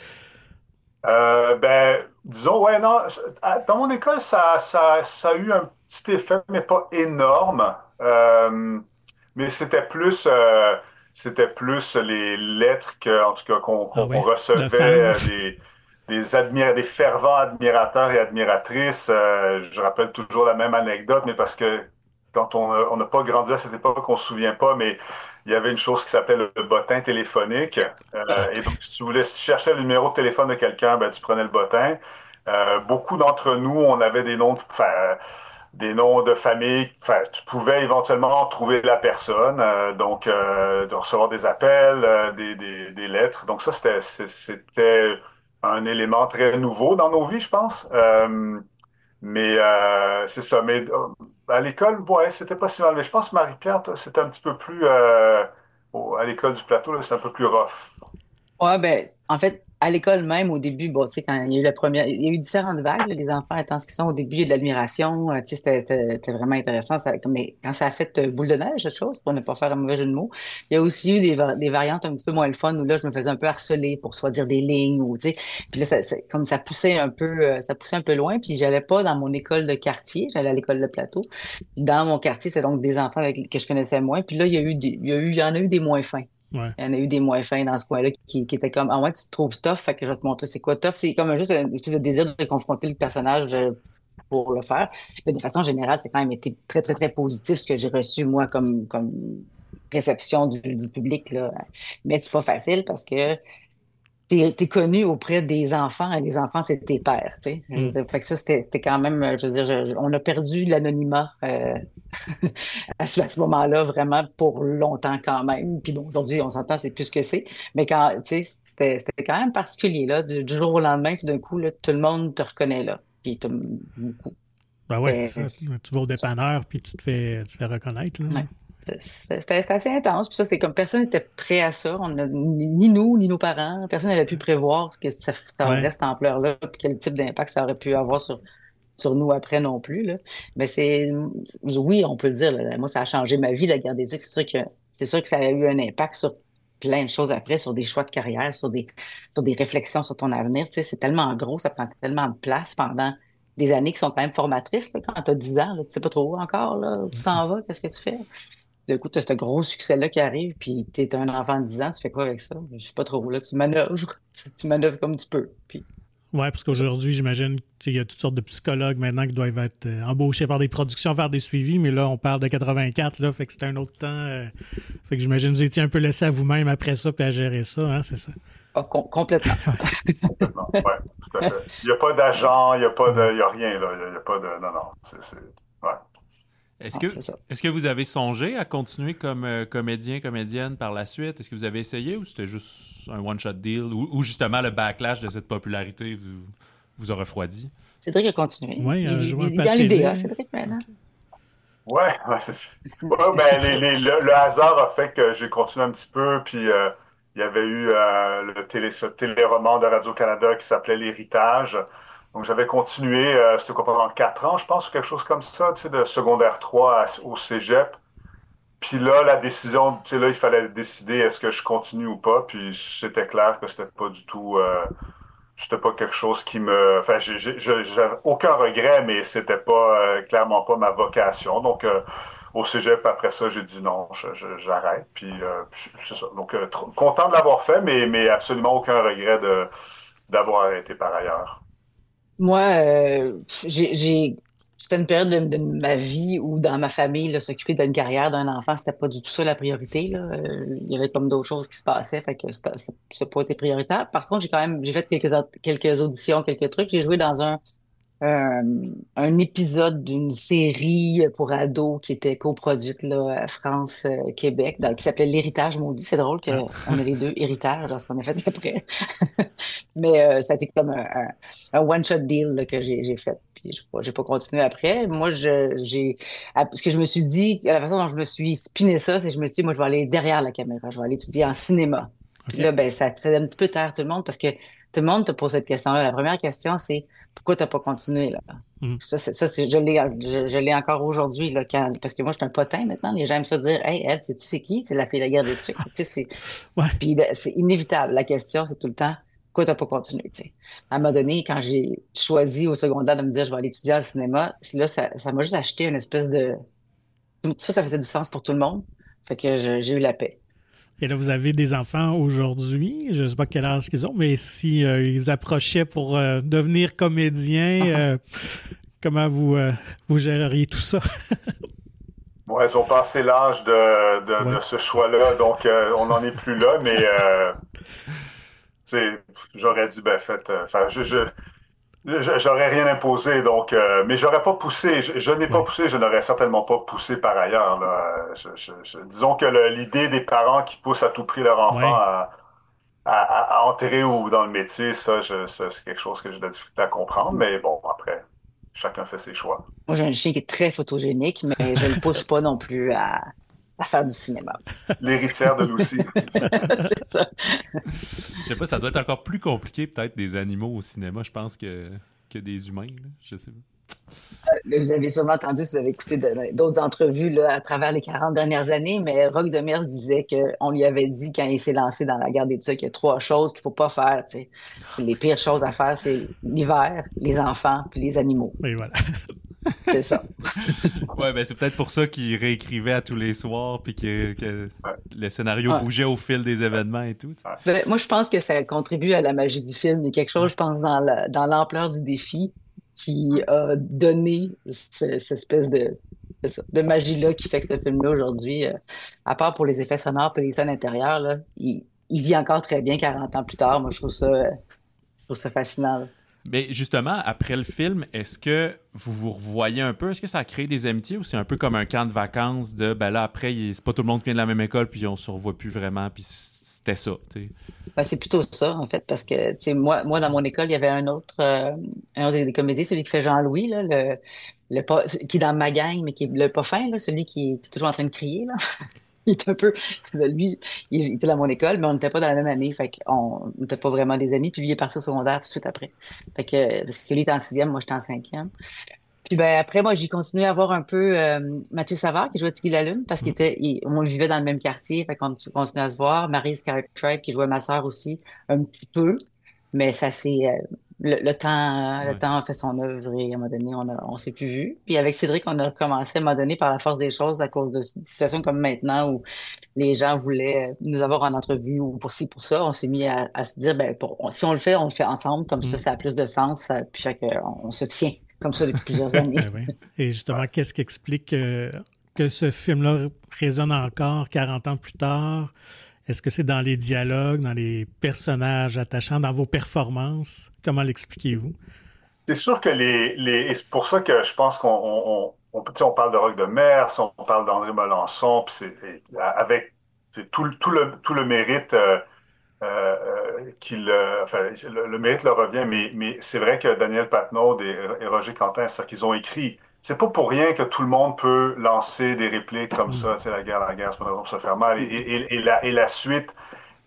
Speaker 4: Euh, ben, disons, ouais, non, dans mon école, ça, ça, ça a eu un petit effet, mais pas énorme. Euh, mais c'était plus, euh, c'était plus les lettres que, en tout cas, qu'on
Speaker 1: Ah
Speaker 4: qu'on
Speaker 1: ouais? De
Speaker 4: recevait,
Speaker 1: fans?
Speaker 4: euh, des, des, admira- des fervents admirateurs et admiratrices. Euh, je rappelle toujours la même anecdote, mais parce que quand on a- on n'a pas grandi à cette époque, on ne se souvient pas, mais il y avait une chose qui s'appelait le bottin téléphonique. Euh, et donc, si tu voulais, si tu cherchais le numéro de téléphone de quelqu'un, ben, tu prenais le bottin. Euh, beaucoup d'entre nous, on avait des noms de, enfin, euh, des noms de famille. Enfin, tu pouvais éventuellement trouver la personne, euh, donc euh, de recevoir des appels, euh, des, des, des lettres. Donc ça, c'était, c'est- c'était un élément très nouveau dans nos vies, je pense. Euh, mais euh, c'est ça. Mais euh, à l'école, ouais, c'était pas si mal. Mais je pense, Marie-Pierre, toi, c'était un petit peu plus euh, au- à l'école du plateau, là, c'était un peu plus rough.
Speaker 3: Ouais, ben, en fait, à l'école même, au début, bon, tu sais, quand il y a eu la première, il y a eu différentes vagues, là, les enfants étant ce qu'ils sont. Au début, il y a de l'admiration, euh, tu sais, c'était c'était- c'était vraiment intéressant. Ça, mais quand ça a fait euh, boule de neige, cette chose, pour ne pas faire un mauvais jeu de mots, il y a aussi eu des, va- des variantes un petit peu moins le fun où là, je me faisais un peu harceler pour soit dire des lignes ou, tu sais, puis là, ça, ça- comme ça poussait un peu, euh, ça poussait un peu loin, puis j'allais pas dans mon école de quartier, j'allais à l'école de plateau. Dans mon quartier, c'est donc des enfants avec, que je connaissais moins, puis là, il y a eu des, il y a eu, il y en a eu des moins fins.
Speaker 1: Ouais.
Speaker 3: Il y en a eu des moins fins dans ce coin-là qui, qui étaient comme, ah ouais, tu te trouves tough, fait que je vais te montrer c'est quoi tough. C'est comme juste une espèce de désir de confronter le personnage euh, pour le faire. Mais de façon générale, c'est quand même été très, très, très positif ce que j'ai reçu, moi, comme, comme réception du, du public, là. Mais c'est pas facile parce que t'es, t'es connu auprès des enfants et les enfants, c'est tes pères, tu sais. Je veux
Speaker 1: Mm.
Speaker 3: dire, fait que ça, c'était c'était quand même, euh, je veux dire, je- je- on a perdu l'anonymat euh, à ce, à ce moment-là, vraiment pour longtemps quand même. Puis bon, aujourd'hui, on s'entend, c'est plus ce que c'est. Mais quand, tu sais, c'était c'était quand même particulier, là. Du, du jour au lendemain, tout d'un coup, là, tout le monde te reconnaît, là. Puis t'as beaucoup.
Speaker 1: Ben ouais, c'est ça.
Speaker 3: C'était
Speaker 1: Tu vas au dépanneur, puis tu te fais, tu te fais reconnaître. Là.
Speaker 3: ouais. C'était c'était assez intense. Puis ça, c'est comme personne n'était prêt à ça. On a, ni, ni nous, ni nos parents. Personne n'avait pu prévoir que ça, ça
Speaker 1: Ouais.
Speaker 3: aurait cette ampleur-là, puis quel type d'impact ça aurait pu avoir sur, sur nous après non plus, là. Mais c'est, oui, on peut le dire, là. Moi, ça a changé ma vie, la garde des Ducs. C'est sûr que, c'est sûr que ça a eu un impact sur plein de choses après, sur des choix de carrière, sur des, sur des réflexions sur ton avenir. Tu sais, c'est tellement gros, ça prend tellement de place pendant des années qui sont quand même formatrices, là. Quand tu as dix ans, là, tu sais pas trop où encore, là, où tu t'en vas, qu'est-ce que tu fais? Du coup, tu as ce gros succès-là qui arrive, puis tu es un enfant de dix ans, tu fais quoi avec ça? Je sais pas trop, là, tu manœuvres, tu, tu manœuvres comme tu peux. Puis,
Speaker 1: Ouais, parce qu'aujourd'hui, j'imagine qu'il y a toutes sortes de psychologues maintenant qui doivent être euh, embauchés par des productions, faire des suivis, mais là, on parle de quatre-vingt-quatre, là, fait que c'était un autre temps. euh, fait que j'imagine que vous étiez un peu laissé à vous-même après ça, puis à gérer ça, hein, c'est ça?
Speaker 3: ah, com- complètement.
Speaker 4: Complètement. Ouais, tout à fait. Il n'y a pas d'agent, il n'y a pas de, il y a rien, là. Il n'y a, il y a pas de, non, non. C'est, c'est, ouais.
Speaker 2: Est-ce
Speaker 3: Non,
Speaker 2: que,
Speaker 3: c'est ça.
Speaker 2: est-ce que vous avez songé à continuer comme euh, comédien, comédienne par la suite? Est-ce que vous avez essayé ou c'était juste un one-shot deal? Ou, ou justement le backlash de cette popularité vous, vous a refroidi?
Speaker 3: Cédric a continué.
Speaker 1: Ouais,
Speaker 3: il,
Speaker 1: un
Speaker 3: il,
Speaker 1: joueur
Speaker 3: il
Speaker 1: pas
Speaker 3: est dans
Speaker 1: de télé.
Speaker 3: l'idée, Cédric, maintenant.
Speaker 4: Ouais, ouais, c'est ça. Ouais, ben, les, les- le, le hasard a fait que j'ai continué un petit peu, puis euh, il y avait eu euh, le télé, ce téléroman de Radio-Canada qui s'appelait L'Héritage. Donc, j'avais continué, euh, c'était quoi, pendant quatre ans, je pense, ou quelque chose comme ça, tu sais, de secondaire trois à- au cégep. Puis là, la décision, tu sais, là, il fallait décider est-ce que je continue ou pas. Puis c'était clair que c'était pas du tout, euh, c'était pas quelque chose qui me, enfin, j'ai, j'ai, j'ai- j'avais aucun regret, mais c'était pas, euh, clairement pas ma vocation. Donc, euh, au cégep, après ça, j'ai dit non, je- je- j'arrête. Puis, euh, puis c'est ça. Donc, euh, trop- content de l'avoir fait, mais, mais absolument aucun regret de, d'avoir arrêté par ailleurs.
Speaker 3: Moi, euh, j'ai, j'ai- c'était une période de, de ma vie où dans ma famille, là, s'occuper d'une carrière d'un enfant, c'était pas du tout ça la priorité, là. Euh, il y avait comme d'autres choses qui se passaient, fait que c'était- ça n'a pas été prioritaire. Par contre, j'ai quand même, j'ai fait quelques, au- quelques auditions, quelques trucs. J'ai joué dans un, un, un épisode d'une série pour ados qui était coproduite là, à France-Québec, qui s'appelait L'Héritage maudit. C'est drôle
Speaker 1: Ah.
Speaker 3: qu'on ait les deux héritages dans ce qu'on a fait après. Mais euh, ça a été comme un, un, un one-shot deal là, que j'ai j'ai fait. Puis j'ai pas, j'ai pas continué après. Moi, je, j'ai, à- ce que je me suis dit, la façon dont je me suis spiné ça, c'est que je me suis dit, moi, je vais aller derrière la caméra. Je vais aller étudier en cinéma. Puis
Speaker 1: OK.
Speaker 3: là, ben, ça te faisait un petit peu taire tout le monde parce que tout le monde te pose cette question-là. La première question, c'est pourquoi t'as pas continué, là?
Speaker 1: Mm.
Speaker 3: Ça, c'est, ça, c'est, je l'ai, je, je l'ai encore aujourd'hui, là, quand, parce que moi, je suis un potin maintenant. Les gens aiment ça dire, hey, elle, sais-tu c'est qui? C'est la fille de la guerre des tucs. Tu sais, c'est,
Speaker 1: Ouais.
Speaker 3: puis ben, c'est inévitable. La question, c'est tout le temps, pourquoi t'as pas continué, tu sais? À un moment donné, quand j'ai choisi au secondaire de me dire, je vais aller étudier au cinéma, c'est là, ça, ça m'a juste acheté une espèce de, ça, ça faisait du sens pour tout le monde. Fait que je- j'ai eu la paix.
Speaker 1: Et là, vous avez des enfants aujourd'hui. Je ne sais pas quel âge qu'ils ont, mais si euh, ils vous approchaient pour euh, devenir comédien, euh, comment vous, euh, vous géreriez tout ça?
Speaker 4: Bon, elles ont passé l'âge de, de,
Speaker 1: Ouais.
Speaker 4: de ce choix-là, donc euh, on n'en est plus là, mais euh, tu sais, j'aurais dit, ben faites, euh, enfin, je, je, je- j'aurais rien imposé, donc, euh, mais j'aurais pas poussé, je, je n'ai pas
Speaker 1: Ouais.
Speaker 4: poussé, je n'aurais certainement pas poussé par ailleurs, là. Je- je- je- disons que le- l'idée des parents qui poussent à tout prix leur enfant
Speaker 1: Ouais.
Speaker 4: à, à, à enterrer ou dans le métier, ça, je- ça, c'est quelque chose que j'ai de la difficulté à comprendre, mais bon, après, chacun fait ses choix.
Speaker 3: Moi, j'ai un chien qui est très photogénique, mais je le pousse pas non plus à, à faire du cinéma.
Speaker 4: L'héritière de Lucie.
Speaker 3: C'est ça.
Speaker 2: Je sais pas, ça doit être encore plus compliqué peut-être des animaux au cinéma, je pense, que, que des humains. Là. Je sais pas.
Speaker 3: Mais vous avez sûrement entendu, si vous avez écouté de- d'autres entrevues là, à travers les quarante dernières années, mais Roch Demers disait qu'on lui avait dit quand il s'est lancé dans la guerre des tucs, il y a trois choses qu'il faut pas faire. Tu sais. Les pires choses à faire, c'est l'hiver, les enfants, puis les animaux.
Speaker 1: Et voilà.
Speaker 3: C'est ça.
Speaker 2: Ouais, ben c'est peut-être pour ça qu'il réécrivait à tous les soirs, puis que, que
Speaker 4: Ouais.
Speaker 2: le scénario
Speaker 3: Ouais.
Speaker 2: bougeait au fil des événements et tout.
Speaker 3: Ben, moi, je pense que ça contribue à la magie du film. Il y a quelque chose, je pense, dans la- dans l'ampleur du défi qui a donné ce- cette espèce de, de, ça, de magie-là qui fait que ce film-là, aujourd'hui, euh, à part pour les effets sonores et les scènes intérieures, là, il, il vit encore très bien quarante ans plus tard. Moi, je trouve ça, euh, je trouve ça fascinant. Là.
Speaker 2: Mais justement, après le film, est-ce que vous vous revoyez un peu? Est-ce que ça a créé des amitiés ou c'est un peu comme un camp de vacances de, ben là, après, il- c'est pas tout le monde qui vient de la même école, puis on se revoit plus vraiment, puis c'était ça, tu sais.
Speaker 3: Ben, c'est plutôt ça, en fait, parce que, tu sais, moi, moi, dans mon école, il y avait un autre, euh, un autre des, des comédiens, celui qui fait Jean-Louis, là, le, le pas, qui est dans ma gang, mais qui est le pas fin, là, celui qui est toujours en train de crier, là. Il est un peu, lui, il il était dans mon école, mais on n'était pas dans la même année, fait qu'on n'était pas vraiment des amis, puis lui il est parti au secondaire tout de suite après. Fait que, parce que lui était en sixième, moi j'étais en cinquième. Puis ben après, moi, j'ai continué à voir un peu euh, Mathieu Savard, qui jouait Tiggy la Lune, parce qu'il était, il- on vivait dans le même quartier, fait qu'on continuait à se voir. Maryse Cartwright, qui jouait ma sœur aussi, un petit peu, mais ça c'est euh, le, le temps, le
Speaker 2: Ouais.
Speaker 3: temps a fait son œuvre et à un moment donné, on a, on s'est plus vu. Puis avec Cédric, on a recommencé à un moment donné par la force des choses à cause de situations comme maintenant où les gens voulaient nous avoir en entrevue ou pour ci, pour ça. On s'est mis à, à se dire, ben, pour- si on le fait, on le fait ensemble, comme ça,
Speaker 1: Mm.
Speaker 3: ça a plus de sens, ça- puis fait que on, on se tient comme ça depuis plusieurs années.
Speaker 1: Ben oui. Et justement, qu'est-ce qui explique euh, que ce film-là résonne encore quarante ans plus tard? Est-ce que c'est dans les dialogues, dans les personnages attachants, dans vos performances? Comment l'expliquez-vous?
Speaker 4: C'est sûr que les, les et c'est pour ça que je pense qu'on on, on, on, tu sais, on parle de Roch de Mers, on parle d'André Melançon, puis c'est et avec c'est tout, le- tout le tout le mérite euh, euh, euh, qu'il euh, enfin le, le mérite leur revient, mais mais c'est vrai que Daniel Patnaud et, et Roger Quentin, c'est qu'ils ont écrit. C'est pas pour rien que tout le monde peut lancer des répliques comme
Speaker 1: Mm.
Speaker 4: ça, tu sais, la guerre, la guerre, c'est pas une raison pour se faire mal, et, et, et la, et la suite.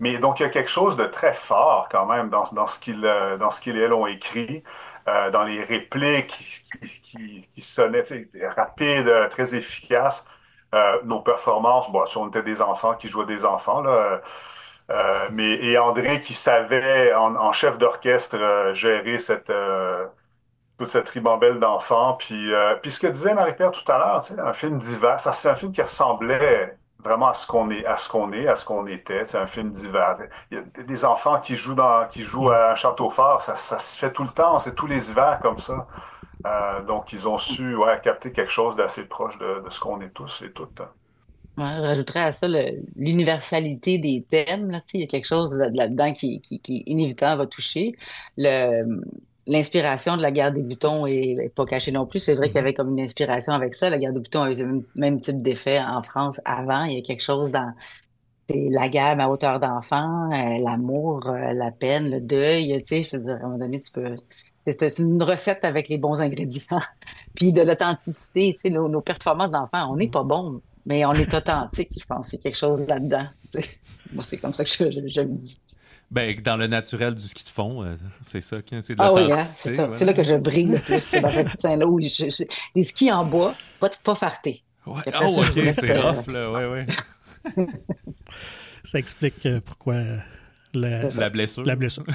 Speaker 4: Mais donc, il y a quelque chose de très fort quand même dans, dans ce qu'ils euh, dans ce qu'ils et elles ont écrit, euh, dans les répliques qui, qui, qui, qui sonnaient rapides, euh, très efficaces. Euh, nos performances, bon, si on était des enfants qui jouaient des enfants, là, euh, mais, et André qui savait, en, en chef d'orchestre, euh, gérer cette, euh, toute cette ribambelle d'enfants. Puis, euh, puis ce que disait Marie-Pierre tout à l'heure, tu sais, un film divers, ça, c'est un film qui ressemblait vraiment à ce qu'on est, à ce qu'on est, à ce qu'on était. C'est un film divers. Il y a des enfants qui jouent dans, qui jouent à un château fort, ça, ça se fait tout le temps, c'est tous les hivers comme ça. Euh, donc, ils ont su ouais, capter quelque chose d'assez proche de, de ce qu'on est tous et toutes.
Speaker 3: Ouais, je rajouterais à ça le- l'universalité des thèmes. Là, tu sais, il y a quelque chose là- là-dedans qui, qui, qui inévitablement va toucher. Le, l'inspiration de la guerre des boutons est, est pas cachée non plus. C'est vrai qu'il y avait comme une inspiration avec ça. La guerre des boutons a eu le même, même type d'effet en France avant. Il y a quelque chose dans c'est la guerre mais à hauteur d'enfant, euh, l'amour, euh, la peine, le deuil. Tu sais, je veux dire, à un moment donné, tu peux. C'est c'est une recette avec les bons ingrédients. Puis de l'authenticité. Tu sais, nos, nos performances d'enfants, on n'est pas bons, mais on est authentique. Je pense c'est quelque chose là-dedans. Tu sais. Moi, c'est comme ça que je, je, je me dis.
Speaker 2: Ben, dans le naturel du ski de fond, euh, c'est ça, c'est de
Speaker 3: Ah oui, hein,
Speaker 2: l'authenticité.
Speaker 3: c'est ça.
Speaker 2: Voilà.
Speaker 3: C'est là que je brille le plus. C'est dans ce coussin-là où je, je- les skis en bois, pas, pas fartés.
Speaker 2: Ouais.
Speaker 3: Après
Speaker 2: Oh,
Speaker 3: ça, je
Speaker 2: ok,
Speaker 3: vous laisse,
Speaker 2: c'est
Speaker 3: euh,
Speaker 2: rough, là, ouais, ouais.
Speaker 1: Ça explique euh, pourquoi euh, la,
Speaker 2: La blessure.
Speaker 1: la blessure.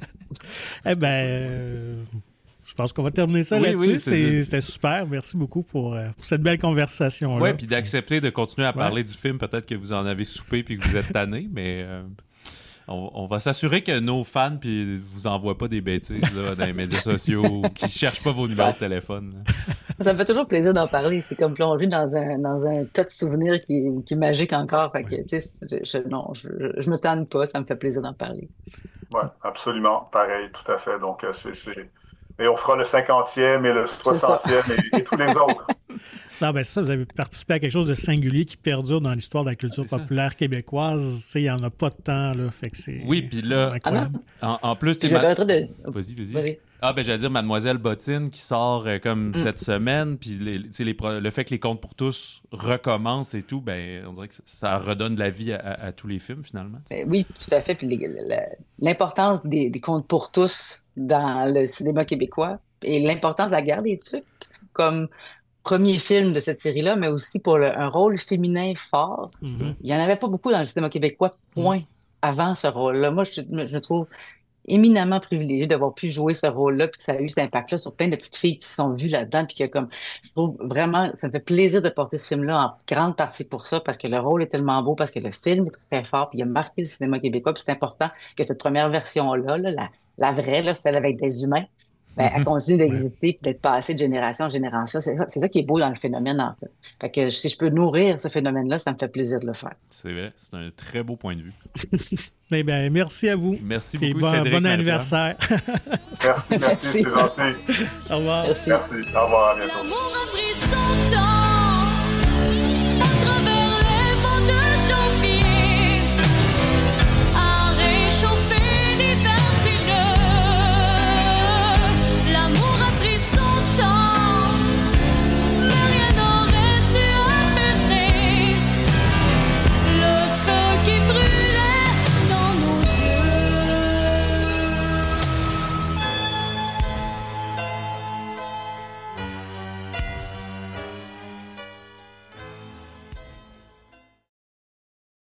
Speaker 1: Eh ben, euh, je pense qu'on va terminer ça
Speaker 2: Oui,
Speaker 1: là-dessus.
Speaker 2: oui, c'est-
Speaker 1: C'est- C'était super. Merci beaucoup pour, euh, pour cette belle conversation-là.
Speaker 2: Ouais, puis d'accepter de continuer à parler
Speaker 1: Ouais.
Speaker 2: du film. Peut-être que vous en avez soupé puis que vous êtes tanné, mais euh, on, on va s'assurer que nos fans puis vous envoient pas des bêtises là, dans les médias sociaux ou qu'ils cherchent pas vos numéros de téléphone. là.
Speaker 3: Ça me fait toujours plaisir d'en parler. C'est comme plonger dans un, dans un tas de souvenirs qui, est- qui est magique encore. Fait que, tu sais, je, je- non, je, je me tanne pas. Ça me fait plaisir d'en parler.
Speaker 4: Oui, absolument. Pareil, tout à fait. Donc, euh, c'est, c'est... Et on fera le cinquantième et le soixantième et, et tous les autres.
Speaker 1: Non, ben ça, vous avez participé à quelque chose de singulier qui perdure dans l'histoire de la culture
Speaker 2: C'est ça.
Speaker 1: populaire québécoise. Tu sais, il n'y en a pas de temps, là. Fait que c'est.
Speaker 2: Oui, puis là-
Speaker 1: c'est incroyable.
Speaker 2: En, en plus,
Speaker 3: Je
Speaker 2: t'es
Speaker 3: me
Speaker 2: ma-
Speaker 3: permettrais de.
Speaker 2: Vas-y, vas-y.
Speaker 3: Vas-y.
Speaker 2: Ah, ben, j'allais dire Mademoiselle Bottine qui sort euh, comme cette semaine, puis les, tu sais, les pro- le fait que les Contes pour tous recommencent et tout, ben, on dirait que ça, ça redonne la vie à, à- à tous les films, finalement. tu sais.
Speaker 3: Euh, Oui, tout à fait. Puis les- la- l'importance des, des contes pour tous dans le cinéma québécois et l'importance de la guerre des Tucs comme premier film de cette série-là, mais aussi pour le- un rôle féminin fort.
Speaker 1: Mhm.
Speaker 3: Il n'y en avait pas beaucoup dans le cinéma québécois, point, avant ce rôle-là. Moi, je, je me trouve éminemment privilégié d'avoir pu jouer ce rôle-là, puis que ça a eu cet impact-là sur plein de petites filles qui se sont vues là-dedans, puis que comme, je trouve vraiment, ça me fait plaisir de porter ce film-là en grande partie pour ça, parce que le rôle est tellement beau, parce que le film est très fort, puis il a marqué le cinéma québécois, puis c'est important que cette première version-là, là, la, la vraie, là, celle avec des humains, ben, elle continue d'exister puis d'être passée de génération en génération. C'est ça, c'est ça qui est beau dans le phénomène, en fait. Fait que si je peux nourrir ce phénomène-là, ça me fait plaisir de le faire.
Speaker 2: C'est vrai, c'est un très beau point de vue.
Speaker 1: Eh bien, merci à vous.
Speaker 2: Merci
Speaker 1: Et
Speaker 2: beaucoup,
Speaker 1: bon,
Speaker 2: Cédric.
Speaker 1: bon
Speaker 2: Marie-Pierre.
Speaker 1: anniversaire.
Speaker 4: Merci, merci,
Speaker 3: Merci.
Speaker 4: c'est gentil.
Speaker 1: Au revoir.
Speaker 3: Merci.
Speaker 4: Merci. Au revoir, à bientôt.
Speaker 5: L'amour a pris son temps.